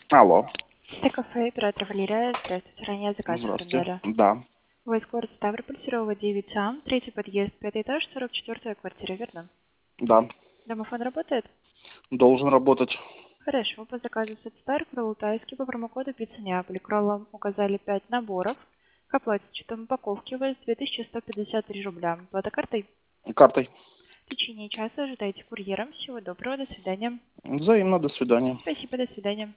Алло. Это кафе, оператор Валерия. Здравствуйте, ранее заказ Здравствуйте. оформляли. Да. Войск город Ставрополь, Серова, 9А, третий подъезд, пятый этаж, 44-я квартира, верно? Да. Домофон работает? Должен работать. Хорошо, по заказу Сетстар, Кролутайский, по промокоду Пицца Неаполь. Кроллом указали 5 наборов. К оплате с учетом упаковки у вас 2153 рубля. Плата картой? Картой. В течение часа ожидайте курьером. Всего доброго, до свидания. Взаимно. До свидания. Спасибо, до свидания.